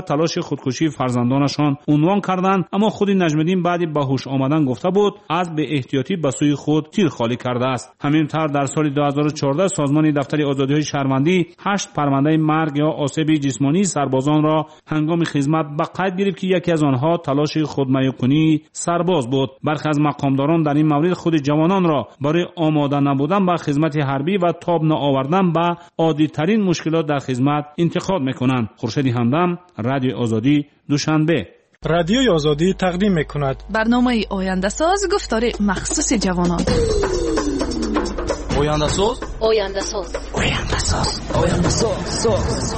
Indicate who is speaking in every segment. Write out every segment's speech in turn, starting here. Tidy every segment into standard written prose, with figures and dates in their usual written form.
Speaker 1: تلاش خودکشی فرزندانشان عنوان کردند، اما خود نجم‌الدین بعد به هوش آمدن گفته بود از به احتیاطی به سوی خود تیر خالی کرده است. همینطور در سال 2014 سازمان دفتر آزادی‌های شهروندی 8 پرونده مرگ یا آسیب جسمانی سربازان را هنگام خدمت به قید گرفت که یکی از آنها تلاش خودمیکنی سرباز بود. برخی از مقامداران در این مورد خود جوانان را برای آماده نبودن به خدمت حربی و تاب نآوردن به عادی‌ترین مشکلات در خدمت انتقاد می‌کنند. خورشید همدم، رادیو آزادی، دوشنبه.
Speaker 2: رادیوی آزادی تقدیم می‌کند
Speaker 3: برنامه آینده ساز، گفتار مخصوص جوانان.
Speaker 4: آینده ساز،
Speaker 5: آینده ساز،
Speaker 4: آینده ساز، آینده ساز.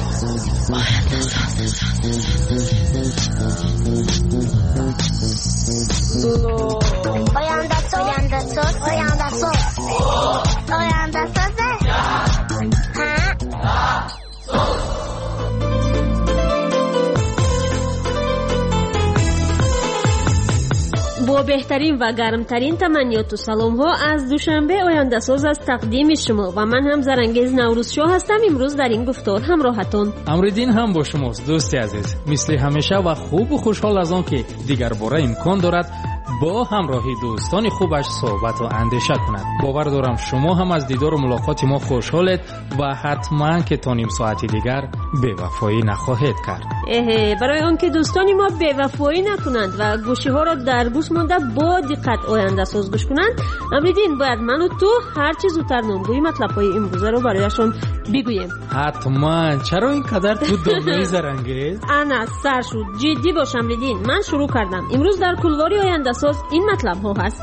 Speaker 5: با بهترین و گرمترین تمنیات و سلام ها از دوشنبه آینده ساز از تقدیم شما و من هم زرنگیز نوروز شاه هستم. امروز در این گفتار همراهتون
Speaker 6: امردین هم با شماست دوستی عزیز، مثل همیشه و خوب و خوشحال از آن که دیگر باره امکان دارد با همراهی دوستان خوبش صحبت و اندیشه کند. باور دارم شما هم از دیدار و ملاقات ما خوشحالید و حتما که تا نیم ساعتی دیگر بی‌وفایی نخواهید کرد.
Speaker 5: برای آنکه دوستان ما بی‌وفایی نکنند و گوشی ها را در گوش مانده با دقت آینده ساز گوش کنند، امروز باید من و تو هر چیز زودتر نامگوی مطلب های امروزه رو برایشون بگوییم.
Speaker 6: حتما. چرا اینقدر تو دنیای زرنگیز؟
Speaker 5: انا سر شد، جدی باش امروز من شروع کردم. امروز در کلواری آینده ساز این مطلب ها هست.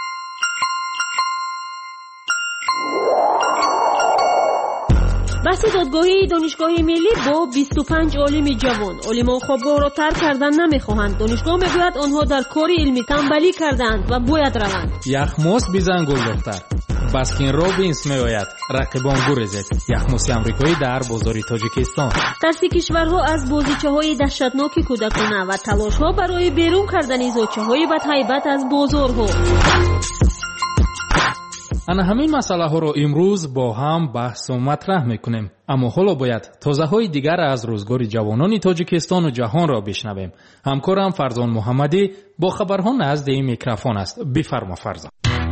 Speaker 5: بحث دادگاهی دانشگاه ملی با 25 عالم جوان. عالمان خوابگاه را ترک کردن نمیخواهند. دانشگاه میگوید آنها در کار علمی تنبلی کردند و باید روند.
Speaker 6: یخموس بیزن گل دختر، باسکین رابینز میآید رقیبان گریزید. یخموس آمریکایی در بازار تاجیکستان. ترس کشورها از بازیچه‌های دهشتناک کودکانه و تلاش‌ها برای بیرون کردن زوجه‌های بدهیبت از بازارها. انا همین مسئله ها رو امروز با هم بحث و مطرح میکنیم، اما حالا باید تازه های دیگر از روزگار جوانان تاجیکستان و جهان را بشنویم. همکارم فرزان محمدی با خبرها نزد این میکروفون است. بفرما فرزان.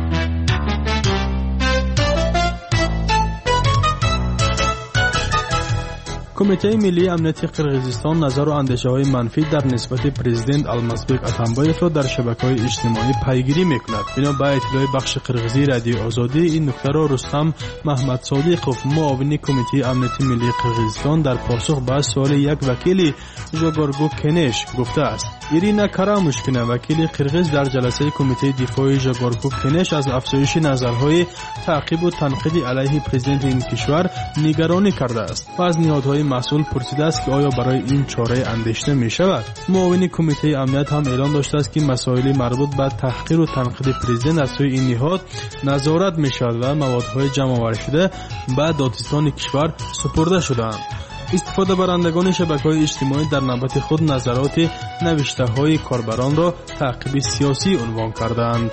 Speaker 2: کمیته ملی امنیت قرقیزستان نظر و اندیشه‌های منفی در نسبت پرزیدنت المازبек اتامبایف را در شبکه‌های اجتماعی پیگیری می‌کند. بنا به اطلاع بخش قرقیزی رادیو آزادی، این نکته را رستم محمد صادقов معاون کمیته امنیت ملی قرقیزستان در پاسخ به سوال یک وکیل ژاگارگو کنش گفته است. ایرینا کاراموشکینا وکیل قرقیز در جلسه کمیته دفاع ژاگارگو کنش از افزایش نظرهای تعقیب و تنقید علیه پرزیدنت این کشور نگرانی کرده است و از نهادهای مسئول پرسیده است که آیا برای این چاره اندیشیده می شود. معاون کمیته امنیت هم اعلام داشته است که مسائل مربوط به تحقیر و تنقید پرزیدنت از سوی این نهاد نظارت می شود و موادهای جمع آوری شده به دادستان کشور سپرده شده‌اند. استفاده برندگان شبکه‌های اجتماعی در نوبت خود نظرات نوشته‌های کاربران را تعقیب سیاسی عنوان کردند.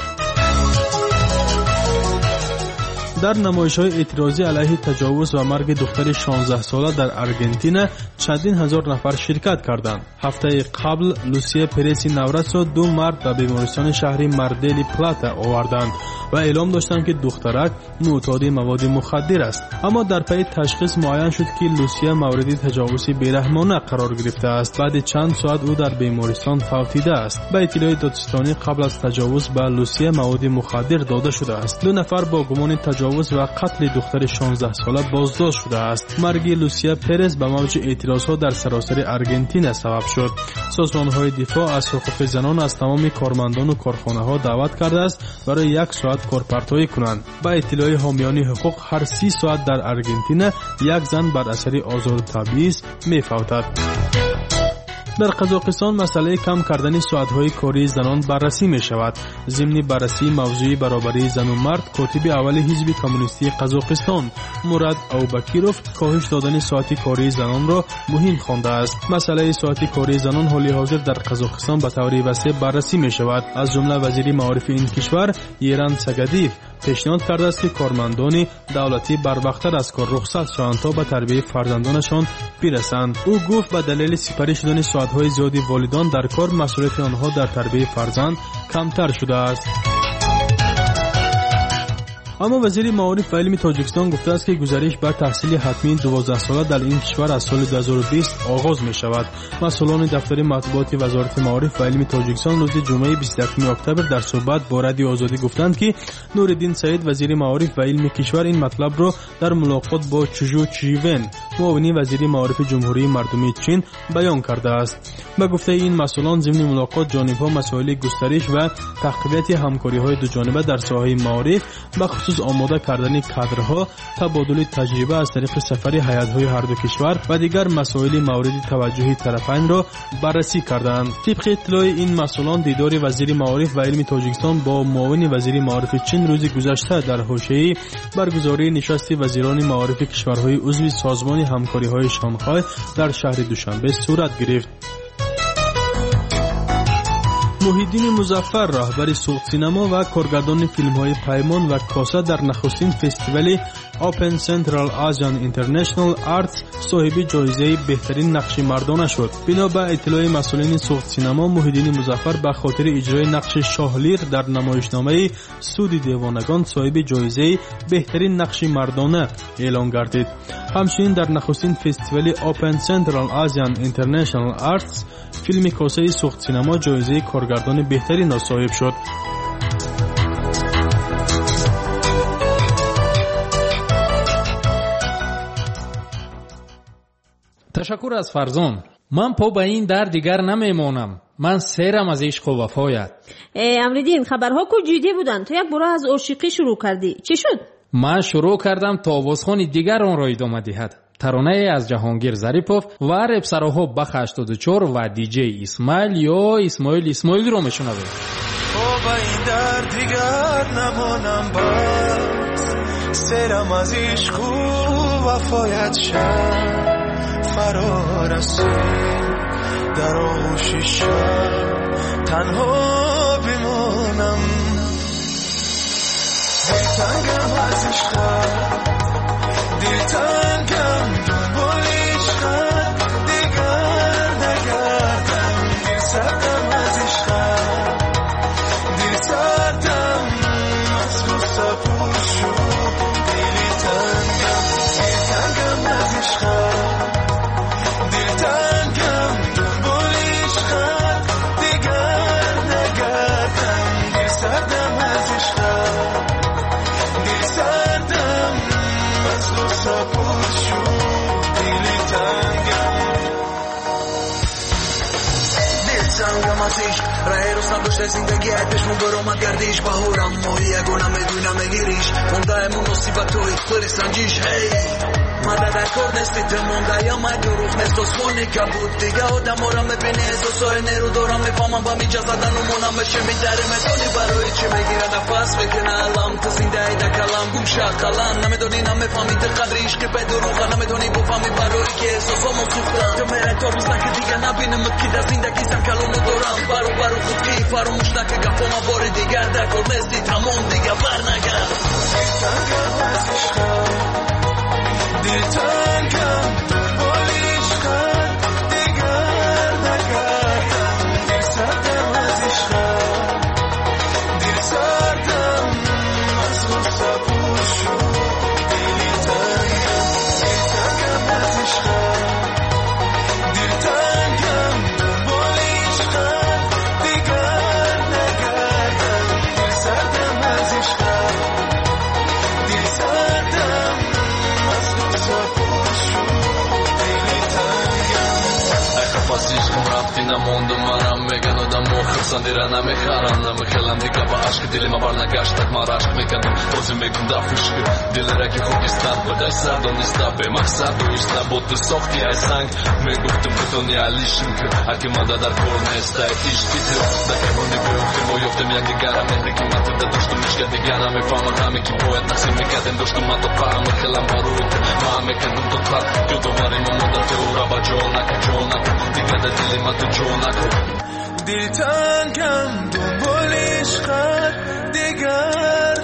Speaker 2: در نمایش‌های اعتراضی علیه تجاوز و مرگ دختر 16 ساله در آرژانتین چندین هزار نفر شرکت کردند. هفته قبل لوسیا پرسی نورس را 2 مرد به بیمارستان شهری مردل پلاتا آوردند و اعلام داشتند که دخترک معتاد مواد مخدر است. اما در پی تشخیص معین شد که لوسیا مورد تجاوز بیرحمانه قرار گرفته است. بعد چند ساعت او در بیمارستان فوتیده است. به اطلاع دادستانی قبل از تجاوز به لوسیا مواد مخدر داده شده است. 2 نفر با گمان تجاوز و قتل دختر 16 ساله بازداشت شده است. مرگ لوسیا پرز به موج اعتراضها در سراسر آرژانتین سبب شد. سازمان‌های دفاع از حقوق زنان از تمام کارمندان و کارخانه‌ها دعوت کرده است برای 1 ساعت کارپرتایی کنند. با اطلاع حامیان حقوق هر 30 ساعت در آرژانتین 1 زن بر اثر آزار طبیعی می‌فوتد. در قزاقستان مسئله کم کردن ساعت‌های کاری زنان بررسی می‌شود. ضمن بررسی موضوع برابری زن و مرد، کاتب اول حزب کمونیستی قزاقستان مراد اوبکیروف کاهش دادن ساعت کاری زنان را مهم خوانده است. مسئله ساعت کاری زنان حالی حاضر در قزاقستان به طور وسیع بررسی می‌شود. از جمله وزیر معارف این کشور ایران سگدیف پیشنهاد کرده است که کارمندان دولتی بروقتر از کار رخصت شوند تا به تربیت فرزندانشان برسند. او گفت به دلیل سپری شدن ساعت‌های زیادی والدان در کار، مسئولیت آنها در تربیت فرزند کمتر شده است. اما وزیر معارف و علم تاجیکستان گفته است که گزارش بر تحصیل حتمی 12 ساله در این کشور از سال 2020 آغاز می شود. مسئولان دفتر مطبوعات وزارت معارف و علم تاجیکستان روز جمعه 21 اکتبر در صحبت با رادیو آزادی گفتند که نورالدین سعید وزیر معارف و علم کشور این مطلب را در ملاقات با چژو چیون معاون وزیر معارف جمهوری مردمی چین بیان کرده است. به گفته این مسئولان ضمن ملاقات جانب‌ها مسائل گسترش و تقویت همکاری‌های دو جانبه در ساحه معارف به خصوص آماده کردن کادرها، تبادل تجربه از طریق سفر هیئت‌های هر دو کشور و دیگر مسائل مورد توجه طرفین را بررسی کردند. طبق اطلاع این مسئولان دیدار وزیر معارف و علم تاجیکستان با معاون وزیر معارف چین روز گذشته در حوزه برگزاری نشست وزیران معارف کشورهای عضو سازمان همکاری‌های شانگهای در شهر دوشنبه صورت گرفت. محیدین مظفر رهبر سوق سینما و کارگردان فیلم‌های پیمان و کاسه در نخستین فستیوال اوپن سنترال آزیان اینترنشنال آرتس صاحب جایزه بهترین نقش مردانه شد. بنا به اطلاع مسئولین سوق سینما، محیدین مظفر به خاطر اجرای نقش شاهلیر در نمایشنامه سود دیوانگان صاحب جایزه بهترین نقش مردانه اعلام گردید. همچنین در نخستین فستیوال اوپن سنترال آزیان اینترنشنال آرتس فیلم کاسه سوق سینما جایزه کارگردان بهترین را صاحب شد.
Speaker 6: تشکر از فرزان. من پا به این در دیگر نمیمانم. من سیرم از عشق و وفایت.
Speaker 5: امریدین، خبرها کجیده بودن؟ تو یک بار از عاشقی شروع کردی. چی شد؟
Speaker 6: من شروع کردم تا آوازخوان دیگر آن را ادامه دهد. ترانه از جهانگیر ظریفوف و رپسراها بخ 84 و دیجی اسماعیل یا اسماعیل رو میشنویم.
Speaker 7: با این در دیگر نمانم باز، سرم از عشق و وفایت شد فرا رسید، در آغوش شب تنها بمانم. دلتنگم از عشقت، دلتنگم دنبال عشقت، دیگر نگردم، دل سردم از عشقت، دل سردم از غصه پر شد. دلتنگم از عشقت، دلتنگم دنبال عشقت، دیگر نگردم، دل سردم از عشقت، دل سردم از غصه پر شد. دلتنگم از عشق، راه روز نداشته زندگی عدشمون برامد گردیش بهارم ماهی یگونم میدونم میگیریش مونده امون نصیبت توی خلی سنجیش. هی مده در کار نستی تمونده یا من دروغ نست آسمانی که بود دیگه آدم ها را میبینی احساسای نیرو دارم میفهمم با میجا زدن و مونم بشه میداره میدونی برای چی میگیره نفس بکنه علم تو زنده ایده کلم گوم شقلم نمیدونی نمیفهمی ده قدر عشقی به دروغه نمیدونی بفهمی برای که احساسامو سوختم تو میره تا روز نکه دیگه نبینم که در زندگی سم کلامو دارم برو خود که فراموش نکه گفاما بار دیگر در کار نستی تمام دیگه برنگرد. دلتنگم دنبال عشقت، دیگر نگردم، دل سردم از عشقت، دل سردم از غصه پر شد. دلتنگم از عشقت، دلتنگم دنبال عشقت، دیگر نگردم، دل سردم از عشقت،
Speaker 8: پس عشقم رفتی نموندم منم میگن آدم مخلصن دیره نمیخرن نمیخیلم دیگه با عشق دلی ما برنگشت تک ما رشق میکنم بازی میگم دفشک دل رکی خوکستن بدای سردان نیستا به مقصد و ایشتا بود تو ساختی ای سنگ میگفتم بتونی علیشم که هرکی ماده در کور نیستا ایشتی تو دکه هونی بیوفتیم و یفتم یک دیگرم مهری که من تده داشتم میشکه دیگر نمیفهمم همی که باید تقسیم میکردیم داشتم من تو پرم خیلم بارویت ما هم میکردم تو تر جدو بریم و مدت او را با جو نکن دیگه ده دلی من تو جو نکن دل تنگم دنبال عشقت دیگر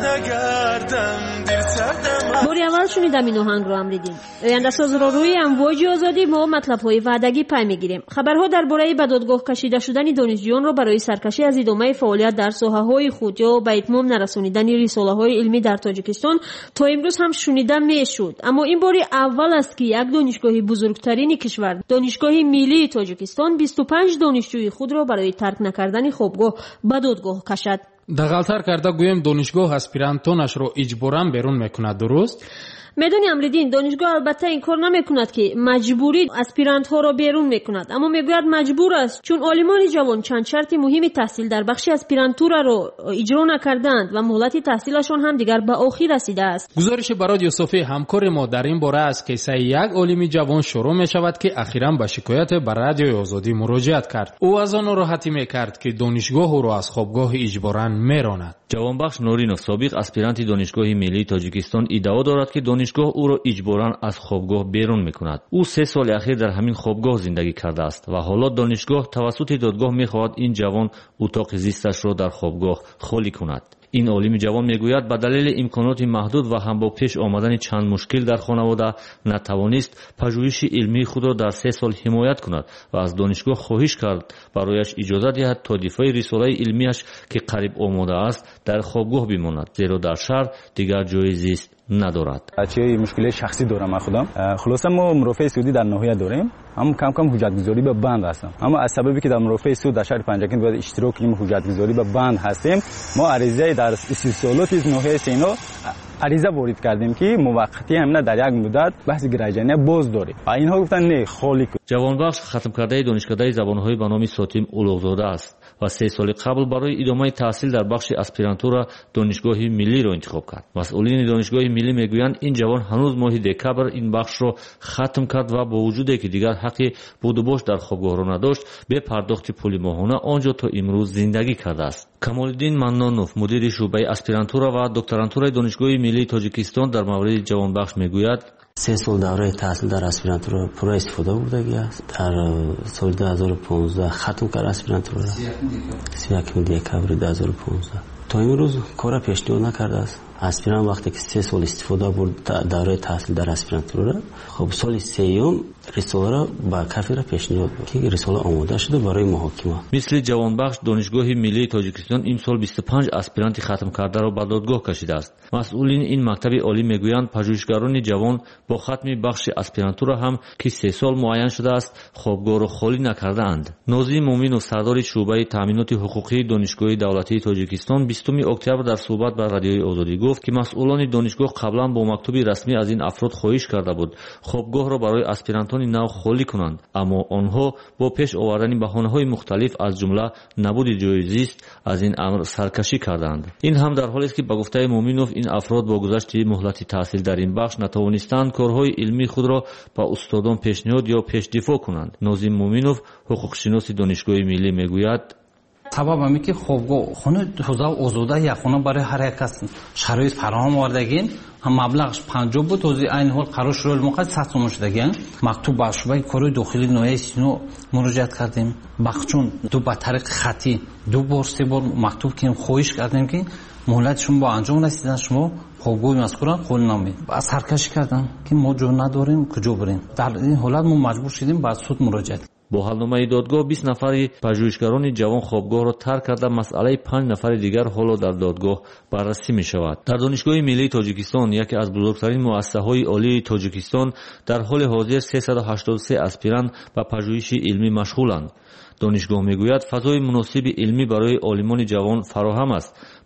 Speaker 8: نگردم دل سردم.
Speaker 5: باری اول شنیدم این آهنگ رو امریدیم. آینده ساز رو روی امواج آزادی ما مطلب های وعدگی پی میگیریم. خبرها درباره به دادگاه کشیده شدن دانشجویان رو برای سرکشی از ادامه فعالیت در ساحه های خود یا به اتمام نرسانیدن رساله های علمی در تاجیکستان تا امروز هم شنیده میشد. اما این باری اول است که یک دانشگاه بزرگترین کشور، دانشگاه ملی تاجیکستان 25 دانشجوی خود را برای ترک نکردن خوابگاه به دادگاه کشد.
Speaker 6: دغلتر کرده گویم دانشگاه اسپیرانتونش رو اجباراً بیرون میکند، درست؟
Speaker 5: میدونی امریدین دانشگاه البته این کار نمیکند که مجبوری اسپیرانت ها را بیرون میکند، اما میگوید مجبور است چون عالمان جوان چند شرط مهم تحصیل در بخش اسپیرانتورا را اجرا نکردند و مهلت تحصیلشان هم دیگر به آخر رسیده است.
Speaker 6: گزارش برای یوسفی همکار ما در این باره است که سعی یک عالم جوان شروع می شود که اخیراً به شکایت بر رادیوی آزادی مراجعت کرد. او از آن ناراحتی میکرد که دانشگاه او را از خوابگاه اجباراً میراند.
Speaker 9: جوانبخش نورینوف سابق اسپیرانت دانشگاه ملی تاجیکستان ادعا دارد که دانشگاه او را اجباراً از خوابگاه بیرون میکند. او 3 سال اخیر در همین خوابگاه زندگی کرده است و حالا دانشگاه توسط دادگاه میخواهد این جوان اتاق زیستش را در خوابگاه خالی کند. این عالم جوان میگوید به دلیل امکانات محدود و هم با پیش آمدن چند مشکل در خانواده نتوانست پژوهش علمی خود را در 3 سال حمایت کند و از دانشگاه خواهش کرد برایش اجازه دهد تا دفاع رساله علمیش که قریب آماده است در خوابگاه بماند، زیرا در شهر دیگر جای زیست ندارد.
Speaker 10: چه مشکل شخصی دارم من خودم. خلاصه ما مرافع سعودی در ناحیه داریم، اما کم کم حجت گذاری به بند هستم. اما از سببی که در مرافع سعود در شهر پنجکین باید اشتراک کنیم حجت گذاری به بند هستیم، ما عریضه در استیصالات از ناحیه سینا عریضه وارد کردیم که موقتی همین در یک مدت بحث گریجانی باز داریم. اینها گفتن نه خالی کن.
Speaker 9: جوانبخش ختم کرده دانشکده زبانهای به نام ساتیم اولوغزاده است و 3 سال قبل برای ادامه تحصیل در بخش اسپیرانتورا دانشگاه ملی را انتخاب کرد. مسئولین دانشگاه ملی میگویند این جوان هنوز ماه دکبر این بخش را ختم کرد و با وجودی که دیگر حق بود و باش در خوابگاه را نداشت به پرداخت پول ماهانه آنجا تا امروز زندگی کرده است. کمالالدین منانوف مدیر شعبه اسپیرانتورا و دکترانتورای دانشگاه ملی تاجیکستان در مورد جوانبخش میگوید
Speaker 11: 3 سال دوره تحصیل در اسپیرانتورا پر استفاده بردگی است. در سال 2015 ختم کرد اسپیرانتورا 31 دکبر 2015 تا امروز کار پیشنهاد نکرده است. اسپیران وقتی که 3 سال استفاده برد دوره تحصیل در اسپیرانتورا، خب سال 3 رساله را با کافی پیشنهاد برد که رساله آماده شده برای محاکمه.
Speaker 9: مثل جوانبخش دانشگاه ملی تاجیکستان این سال 25 اسپیرانت ختم کرده را به دادگاه کشیده است. مسئولین این مکتب عالی میگویند پژوهشگران جوان با ختم بخش اسپیرانتورا هم که 3 سال معین شده است خوابگاه را خالی نکرده اند. نازی مومین و سردار شعبه تامینات حقوقی دانشگاه دولتی تاجیکستان 20 اکتبر در صحبت با رادیوی آزادی گفت که مسئولان دانشگاه قبلا با مکتوب رسمی از این افراد خواهش کرده بود خوابگاه را برای اسپیرانتان نو خالی کنند، اما آنها با پیش آوردن بهانه‌های مختلف از جمله نبود جای زیست از این امر سرکشی کردند. این هم در حالی است که به گفته مومینوف این افراد با گذشت مهلت تحصیل در این بخش نتوانستند کارهای علمی خود را با استادان پیشنهاد یا پیش دفاع کنند. نازی مومینوف حقوق شناس دانشگاه ملی میگوید
Speaker 12: سبب همی که خوابگاه خونه حوزه آزاده یک خونه برای هر یک کس شرایط فراهم آوردگین هم مبلغش 50 بود و این حال قرار شروع موقع 100 تومان شدگین. مکتوب به شعبه کار داخلی ناحیه سینو مراجعت کردیم. بخشون دو به طریق خطی 2 بار 3 بار مکتوب کردیم، خواهش کردیم که مهلت شما با انجام رسیدن شما خوابگاه مذکور خالی نامید. با سرکشی کردن که ما جا نداریم کجا بریم. در این حالت ما مجبور شدیم به سود مراجعت.
Speaker 9: با حلنامه دادگاه 20 نفر پژوهشگران جوان خوابگاه را ترک کرده مسئله 5 نفر دیگر حالا در دادگاه بررسی می شود. در دانشگاه ملی تاجیکستان یکی از بزرگترین مؤسسه‌های عالی تاجیکستان در حال حاضر 383 اسپیران به پژوهش علمی مشغولند. دانشگاه میگوید فضای مناسب علمی برای عالمان جوان فراهم است.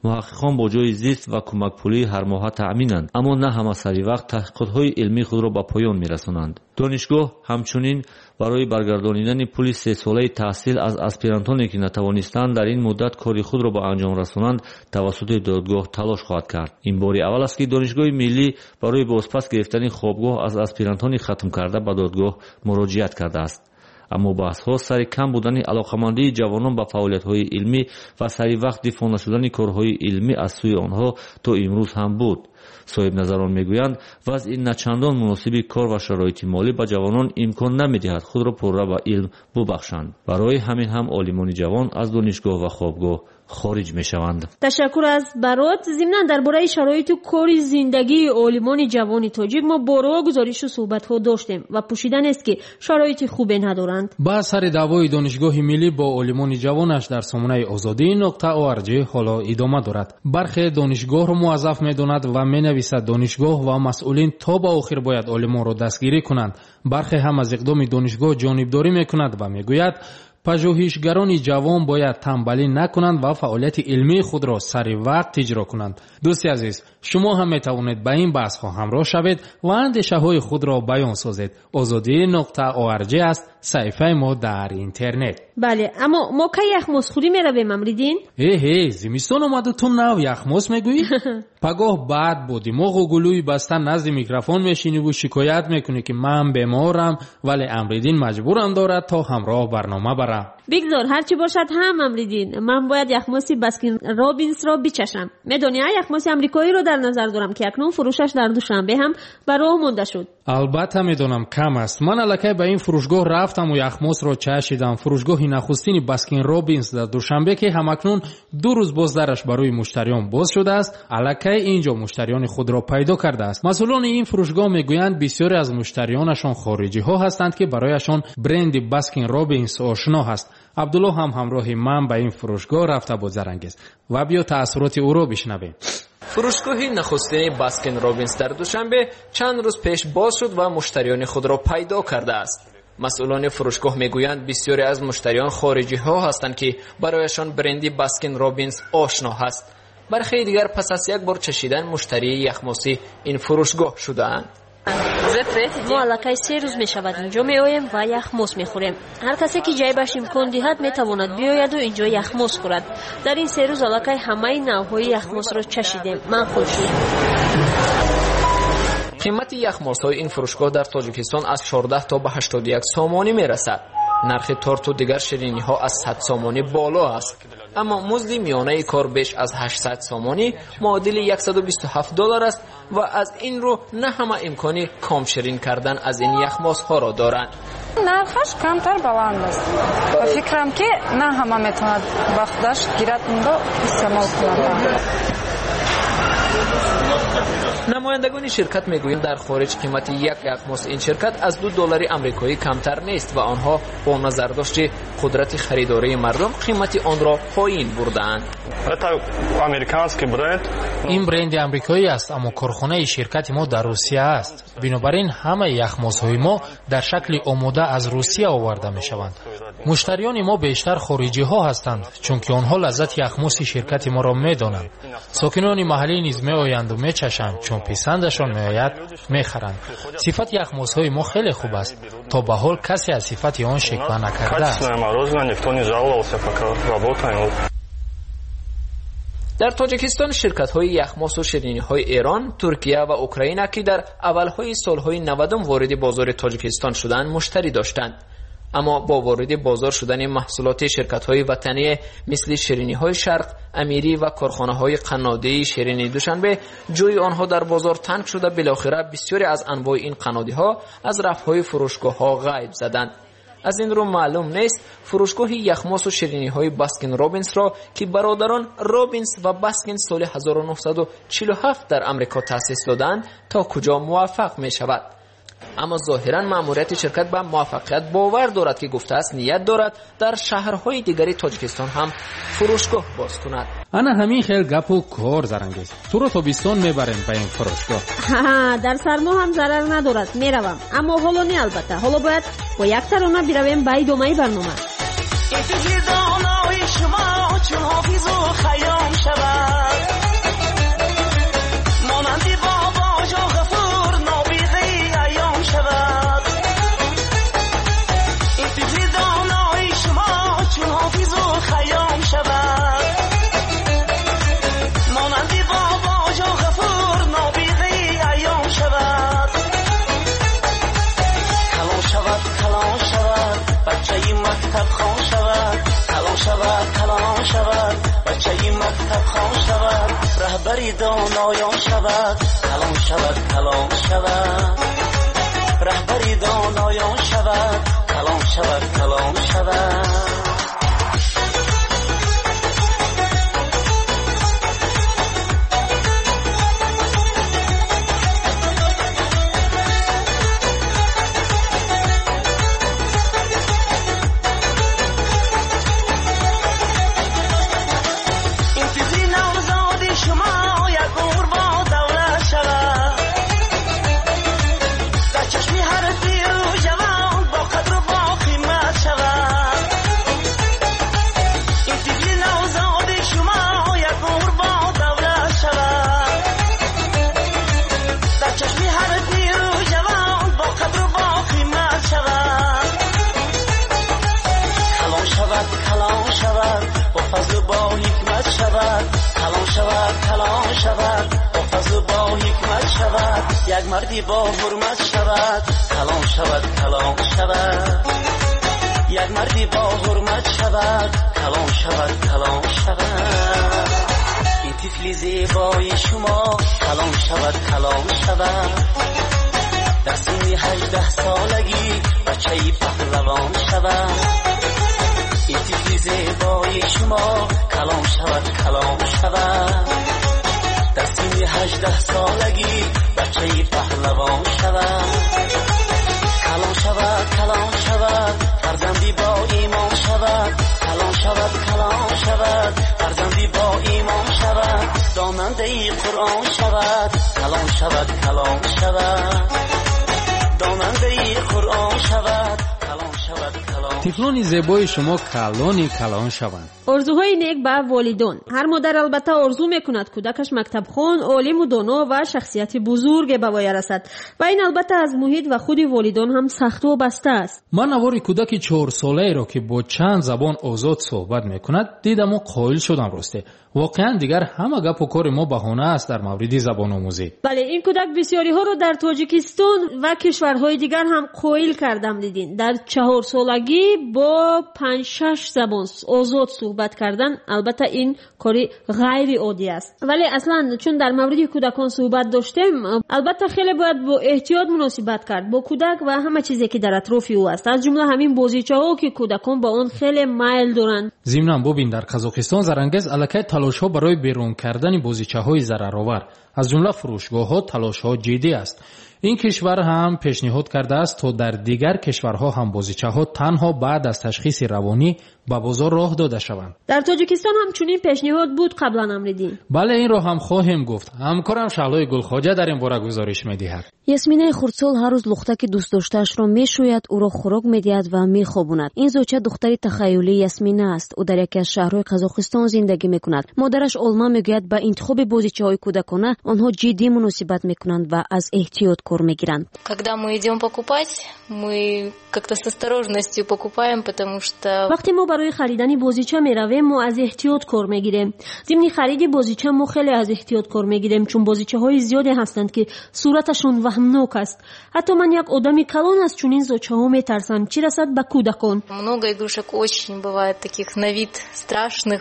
Speaker 9: муҳаққиқон бо ҷои зист ва кӯмакпулии ҳармоҳа таъминанд, аммо на ҳама саривақт таҳқиқотҳои илмии худро ба поён мерасонанд. донишгоҳ ҳамчунин барои баргардонидани пули 3 солаи таҳсил аз аспирантоне ки натавонистанд дар ин муддат кори худро ба анҷом расонанд тавассути додгоҳ талош хоҳад кард. ин бори аввал аст ки донишгоҳи миллӣ барои бозпас гирифтани хобгоҳ аз аспирантони хатмкарда ба додгоҳ муроҷиат кардааст. аммо баҳсҳо сари кам будани алоқамандии ҷавонон ба фаъолиятҳои илмӣ ва сари вақт дифоъ нашудани корҳои илмӣ аз сӯи онҳо то имрӯз ҳам буд. соҳибназарон мегӯянд вазъи начандон муносиби кор ва шароити молӣ ба ҷавонон имкон намедиҳад худро пурра ба илм бубахшанд. барои ҳамин ҳам олимони ҷавон аз донишгоҳ ва хобгоҳ хориҷ мешаванд.
Speaker 5: ташаккур аз барот. зимнан дар бораи шароиту кори зиндагии олимони ҷавони тоҷик мо борҳо гузоришу суҳбатҳо доштем ва пӯшиданест ки шароити хубе надоранд.
Speaker 6: ба сари даъвои донишгоҳи миллӣ бо олимони ҷавонаш дар сомонаи озодӣ.org ҳоло идома дорад. бархе донишгоҳро муаззаф медонад ва менависад донишгоҳ ва масъулин то ба охир бояд олимонро дастгирӣ кунанд. бархе ҳам аз иқдоми донишгоҳ ҷонибдорӣ мекунад ва мегӯяд пажӯҳишгарони ҷавон бояд танбалӣ накунанд ва фаъолияти илмии худро сари вақт иҷро кунанд. дӯсти азиз, шумо ҳам метавонед ба ин баҳсҳо ҳамроҳ шавед ва андешаҳои худро баён созед. озодӣ.org аст саҳифаи мо дар интернет.
Speaker 5: бале, аммо мо кай яхмозхӯрӣ меравем амридин?
Speaker 6: зимистон омаду ту нав яхмоз мегӯӣ? пагоҳ баъд бо димоғу гулӯи баста назди микрофон мешиниву шикоят мекунӣ ки ман беморам, вале амридин маҷбурам дорад то ҳамроҳ барнома барам.
Speaker 5: бигзор, ҳарчи бошад ҳам амридин. ман бояд яхмоси Баскин Робинсро бичашам. медони яхмоси амрикоиро дар назар дорам ки акнун фурӯшаш дар Душанбе ҳам ба роҳ монда шуд.
Speaker 6: албатта медонам кам аст. ман аллакай ба ин фурӯшгоҳ рафтаму яхмосро чашидам. фурӯшгоҳи нахустини Баскин Робинс дар Душанбе ки ҳамакнун 2 рӯз боздараш барои муштариён боз шудааст, аллакай инҷо муштариёни худро пайдо кардааст. масъулони ин фурӯшгоҳ мегӯянд бисёре аз муштариёнашон хориҷиҳо ҳастанд ки барояшон бренди Баскин Робинс ошно ҳаст. абдулло ҳам ҳамроҳи ман ба ин фурӯшгоҳ рафта буд зарангез. ва биё таъссуроти ӯро бишнавем.
Speaker 13: фурӯшгоҳи нахустини Баскин Робинс дар Душанбе чанд рӯз пеш боз шуд ва муштариёни худро пайдо кардааст. масъулони фурӯшгоҳ мегӯянд бисёре аз муштариён хориҷиҳо ҳастанд ки барояшон бренди Баскин Робинс ошно ҳаст. бархеи дигар пас аз як бор чашидан муштарии яхмоси ин фурӯшгоҳ шудаанд.
Speaker 5: мо аллакай 3 рӯз мешавад инҷо меоем ва яхмос мехӯрем. ҳар касе ки ҷайбаш имкон диҳад метавонад биёяду инҷо яхмос хӯрад. дар ин 3 рӯз аллакай ҳамаи навъҳои яхмосро чашидем. манқул шуд.
Speaker 13: қимати яхмосҳои ин фурӯшгоҳ дар тоҷикистон аз 14 то ба 81 сомонӣ мерасад. нархи торту дигар шириниҳо аз 100 сомонӣ боло аст. аммо музди миёнаи кор беш аз 800 сомонӣ муодили $127 аст ва аз ин рӯ на ҳама имкони комширин кардан аз ин яхмосҳоро доранд.
Speaker 14: нархаш камтар баланд аст. ба фикрам ки на ҳама метавонад ба худаш гирад ундо истеъмол кунад.
Speaker 13: намояндагони ширкат мегӯянд дар хориҷ қимати як яхмос ин ширкат аз $2 амрикоӣ камтар нест ва онҳо бо назардошти қудрати харидории мардум қимати онро поин бурдаанд.
Speaker 6: ин бренди амрикоӣ аст, аммо корхонаи ширкати мо дар Русия аст. бинобар ин ҳамаи яхмосҳои мо дар шакли омода аз Русия оварда мешаванд. муштариёни мо бештар хориҷиҳо ҳастанд, чунки онҳо лаззати яхмоси ширкати моро медонанд. сокинони маҳаллӣ низ меоянду мечашанд, чун писандашон меояд мехаранд. сифати яхмосҳои мо хеле хуб аст. то ба ҳол касе аз сифати он шиква накардааст.
Speaker 13: дар тоҷикистон ширкатҳои яхмосу шириниҳои Эрон, Туркия ва Украина ки дар аввалҳои солҳои 90 вориди бозори Тоҷикистон шуданд, муштарӣ доштанд. аммо бо вориди бозор шудани маҳсулоти ширкатҳои ватание мисли шириниҳои Шарқ, Амирӣ ва корхонаҳои қаннодии ширини Душанбе ҷои онҳо дар бозор танг шуда билохира бисёре аз анвои ин қаннодиҳо аз рафҳои фурӯшгоҳҳо ғайб заданд. аз ин рӯ маълум нест фурӯшгоҳи яхмосу шириниҳои Баскин Робинсро ки бародарон Робинс ва Баскин соли 1947 дар амрико таъсис доданд то куҷо муваффақ мешавад. аммо зоҳиран маъмурияти ширкат ба муваффақият бовар дорад ки гуфтааст ният дорад дар шаҳрҳои дигари Тоҷикистон ҳам фурӯшгоҳ боз кунад.
Speaker 6: ана ҳамин хел гапу кор зарангез. туро тобистон мебарем ба ин фурӯшгоҳ.
Speaker 5: дар сармо ҳам зарар надорад. меравам, аммо ҳоло не албатта. ҳоло бояд бо як тарона биравем ба идомаи барнома.
Speaker 7: شما چون حافظ و خیام شود
Speaker 15: دانایان شود کلان شود کلان شود رهبری دانایان شود کلان شود کلان شود کلان شود با فضل با حکمت شود یک مردی با حرمت شود کلان شود کلان شود یک مردی با حرمت شود کلان شود کلان شود این طفل زیبای شما کلان شود کلان شود در سن 18 سالگی بچه‌ای پهلوان شود این طفل زیبای شما کلان شود کلان شود در سن 18 سالگی بچه‌ای پهلوان شود کلان شود کلان شود فرزندی با ایمان شود کلان شود کلان شود فرزندی با ایمان شود داننده قرآن شود کلان شود کلان شود داننده قرآن شود کلان شود کلان
Speaker 6: طفلان زیبای شما کلان شوند.
Speaker 5: орзуҳои нек ба волидон. ҳар модар албатта орзу мекунад кӯдакаш мактабхон, олиму доно ва шахсияти бузурге ба воя расад. ва ин албатта аз муҳит ва худи волидон ҳам сахт вобаста аст.
Speaker 6: ман навори кӯдаки 4 солаеро ки бо чанд забон озод суҳбат мекунад дидаму қоил шудам росте. воқеан дигар ҳама гапу кори мо баҳона аст дар мавриди забономӯзӣ.
Speaker 5: бале ин кӯдак бисёриҳоро дар тоҷикистон ва кишварҳои дигар ҳам қоил кардам дидин. дар 4 солагӣ бо 5-6 забон озод суҳбат кардан албатта ин кори ғайриоддӣ аст. вале аслан чун дар мавриди кӯдакон суҳбат доштем, албатта хеле бояд бо эҳтиёт муносибат кард бо кӯдак ва ҳама чизе ки дар атрофи ӯ аст, аз ҷумла ҳамин бозичаҳо ки кӯдакон ба он хеле майл доранд.
Speaker 6: зимнан бубин дар қазоқистон зарангез аллакай талошҳо барои берун кардани бозичаҳои зараровар, аз ҷумла фурӯшгоҳҳо талошҳо ҷиддӣ аст. ин кишвар ҳам пешниҳод кардааст то дар дигар кишварҳо ҳам бозичаҳо танҳо баъд аз ташхиси равонӣ ба бозор роҳ дода шаванд.
Speaker 5: дар тоҷикистон ҳам чунин пешниҳод буд қаблан амридин.
Speaker 6: бале инро ҳам хоҳем гуфт. ҳамкорам шаҳлои гулхоҷа дар ин бора гузориш медиҳад.
Speaker 16: ясминаи хурдсол ҳар рӯз лухтаки дӯстдоштаашро мешӯяд, ӯро хӯрок медиҳад ва мехобонад. ин зӯча духтари тахайюлии Ясмина аст. ӯ дар яке аз шаҳрҳои қазоқистон зиндагӣ мекунад. модараш Олма мегӯяд ба интихоби бозичаҳои кӯдакона онҳо ҷиддӣ муносибат мекунанд ва аз эҳтиёт кор мегиранд.
Speaker 17: Когда мы идем покупать, мы как-то с осторожностью покупаем, потому что
Speaker 5: вақте мо барои харидани бозича меравем, мо аз эҳтиёт кор мегирем. зимни хариди бозича мо хеле аз эҳтиёт кор мегирем, чун бозичаҳои зиёде ҳастанд ки сураташон ваҳмнок аст. ҳатто ман як одами калон аз чунин зӯчаҳо метарсам, чӣ расад ба кӯдакон.
Speaker 17: Много игрушек очень бывает таких на вид страшных,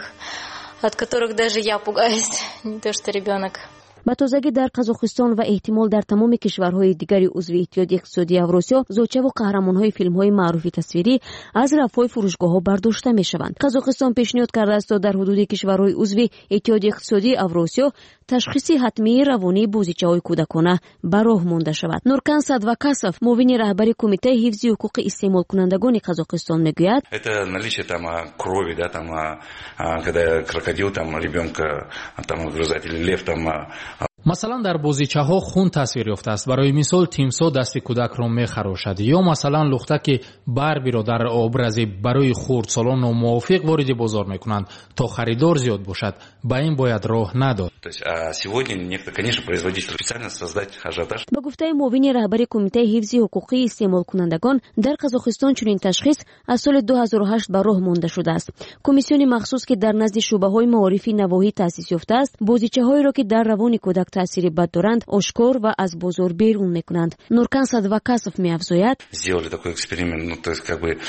Speaker 17: от которых даже я пугаюсь, не то что ребенок.
Speaker 16: ба тозагӣ дар қазоқистон ва эҳтимол дар тамоми кишварҳои дигари узви иттиҳоди иқтисодии Авросиё зӯчаву қаҳрамонҳои филмҳои маъруфи тасвирӣ аз рафҳои фурӯшгоҳҳо бардошта мешаванд. қазоқистон пешниҳод кардааст то дар ҳудуди кишварҳои узви иттиҳоди иқтисодии Авросиё ташхиси ҳатмии равонии бозичаҳои кӯдакона ба роҳ монда шавад. Нуркан Садвакасов, муовини раҳбари кумитаи ҳифзи ҳуқуқи истеъмолкунандагони Қазоқистон мегӯяд:
Speaker 18: это наличие там крови, да, там когда крокодил там ребенка там грызает или лев там.
Speaker 6: масалан дар бозичаҳо хун тасвир ёфтааст. барои мисол тимсо дасти кӯдакро мехарошад ё масалан лухта ки барбиро дар образи барои хурдсолон номувофиқ вориди бозор мекунанд то харидор зиёд бошад. ба ин бояд роҳ надод.
Speaker 18: То есть сегодня некто, конечно, производитель специально создать ажиотаж.
Speaker 16: ба гуфтаи муовини раҳбари кумитаи ҳифзи ҳуқуқии истеъмолкунандагон дар Қазоқистон чунин ташхис аз соли 2008 ба роҳ монда шудааст. комиссиони махсус ки дар назди шӯъбаҳои маорифи навоҳӣ таъсис ёфтааст бозичаҳоеро ки дар равони кӯдак таъсири бад доранд ошкор ва аз бозор берун мекунанд. Нуркан Садвакасов меафзояд:
Speaker 18: сделали такой эксперимент, ну то есть как бы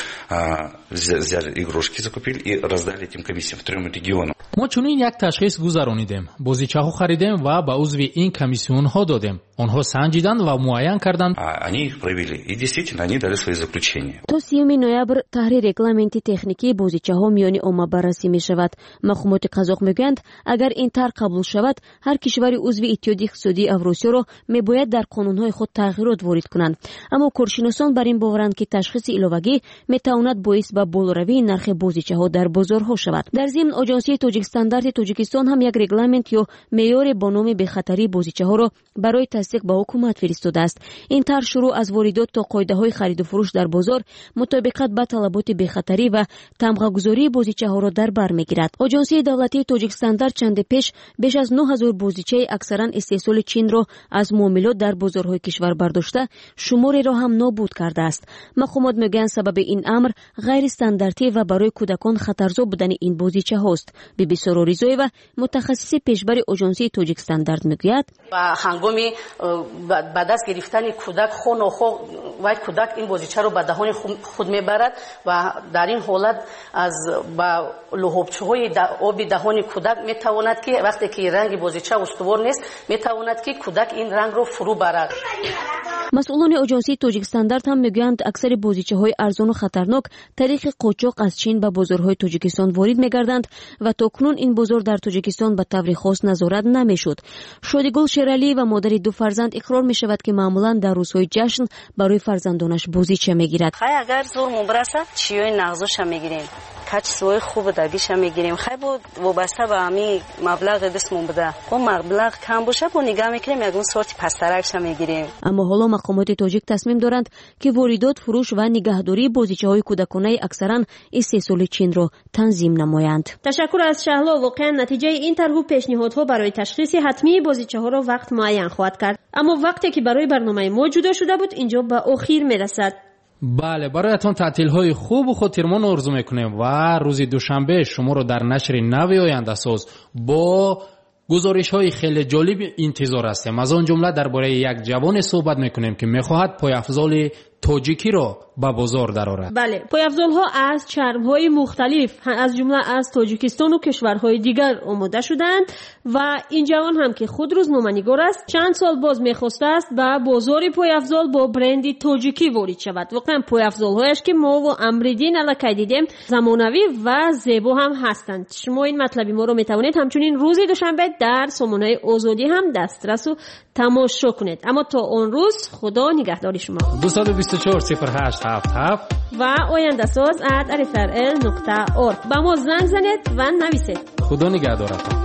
Speaker 18: взяли игрушки, закупили и раздали этим комиссиям в 3 регионах.
Speaker 6: мо чунин як ташхис гузаронидем, бозичаҳо харидем ва ба узви ин комиссионҳо додем. Онҳо санҷиданд ва муайян карданд.
Speaker 18: Они их провели и действительно они дали свои заключения.
Speaker 16: То 30 ноябр таҳрири регламенти техникии бозичаҳо миёни омма баррасӣ мешавад. Махумоти қазоқ мегӯянд, агар ин тарҳ қабул шавад, ҳар кишвари узви иттиҳоди иқтисодии Авросиёро мебояд дар қонунҳои худ тағйирот ворид кунанд. Аммо коршиносон бар ин боваранд, ки ташхиси иловагӣ метавонад боис ба болоравии нархи бозичаҳо дар бозорҳо шавад. Дар зимн оҷонсияи Тоҷикстандарти Тоҷикистон ҳам як регламент ё меъёре бо номи бехатарии бозичаҳоро барои тасдиқ ба ҳукумат фиристодааст. Ин тарҳ шурӯъ аз воридот то қоидаҳои хариду фурӯш дар бозор, мутобиқат ба талаботи бехатарӣ ва тамғагузории бозичаҳоро дар бар мегирад. Оҷонсияи давлатии Тоҷикстандарт чанде пеш беш аз 9000 бозичаи аксаран истеҳсоли Чинро аз муомилот дар бозорҳои кишвар бардошта, шумореро ҳам нобуд кардааст. Махумот мегӯянд, сабаби ин амр ғайристандартӣ ва барои кӯдакон хатарзо будани ин бозичаҳост. Биби Сороризоева, мутахассиси пешбари Оҷонсияи Тоҷикстандарт мегӯяд:
Speaker 19: ба ҳангоми ба даст гирифтани кӯдак хонохо вай кӯдак ин бозичаро бадаҳони худ мебарад ва дар ин ҳолат аз ба лӯҳобчиҳои оби даҳони кӯдак метавонад ки вақте ки ранги бозича устувор нест, метавонад ки кӯдак ин рангро фурӯ барад.
Speaker 16: масъулони Оҷонсияи Тоҷикстандарт ҳам мегӯянд, аксари бозичаҳои арзону хатарнок тариқи қочоқ аз Чин ба бозорҳои Тоҷикистон ворид мегарданд ва токунун ин бозор дар Тоҷикистон ба таври хос назорат намешуд. Шодигул Шералӣ ва модари 2 фарзанд иқрор мешавад, ки маъмулан дар рӯзҳои ҷашн барои фарзандонаш бозича мегирад.
Speaker 19: хай агар зурмон бираса чиёи нағзоша мегирем, качествои хуб дагиша мегирем. хай бо вобаста ба ҳамин маблағи дастмон буда, бо маблағ кам боша бо нигаҳ мекунем ягон сорти пастаракша мегирем.
Speaker 16: аммо ҳоло мақомоти тоҷик тасмим доранд, ки воридот, фурӯш ва нигаҳдории бозичаҳои кӯдаконаи аксаран истеҳсоли Чинро танзим намоянд.
Speaker 5: ташаккур аз Шаҳло. воқеан натиҷаи ин тарҳу пешниҳодҳо барои ташхиси ҳатмии бозичаҳоро вақт муайян хоҳад кард. аммо вақте ки барои барномаи мо ҷудо шуда буд, инҷо ба охир мерасад.
Speaker 6: бале, бароятон таътилҳои хубу хотирмон орзу мекунем ва рӯзи душанбе шуморо дар нашри нави Ояндасоз бо гузоришҳои хеле ҷолиб интизор ҳастем. аз он ҷумла дар бораи як ҷавоне суҳбат мекунем, ки мехоҳад пойафзоли тоҷикиро ба бозор дарорад.
Speaker 5: бале, пойафзолҳо аз чармҳои мухталиф аз ҷумла аз Тоҷикистону кишварҳои дигар омода шуданд ва ин ҷавон ҳам ки худ рӯзноманигор аст, чанд сол боз мехостааст ба бозори пойафзол бо бренди тоҷикӣ ворид шавад. воқеан пойафзолҳояш ки мо ва Амридин аллакай дидем, замонавӣ ва зебо ҳам ҳастанд. шумо ин матлаби моро метавонед ҳамчунин рӯзи душанбе дар Сомонаи Озодӣ ҳам дастрасу тамошо кунед. аммо то он рӯз худо нигаҳдори шумо.
Speaker 6: 224
Speaker 5: ва oyandasoz@rfrl.org ба мо занг занед ва нависед.
Speaker 6: худо нигаҳдорад.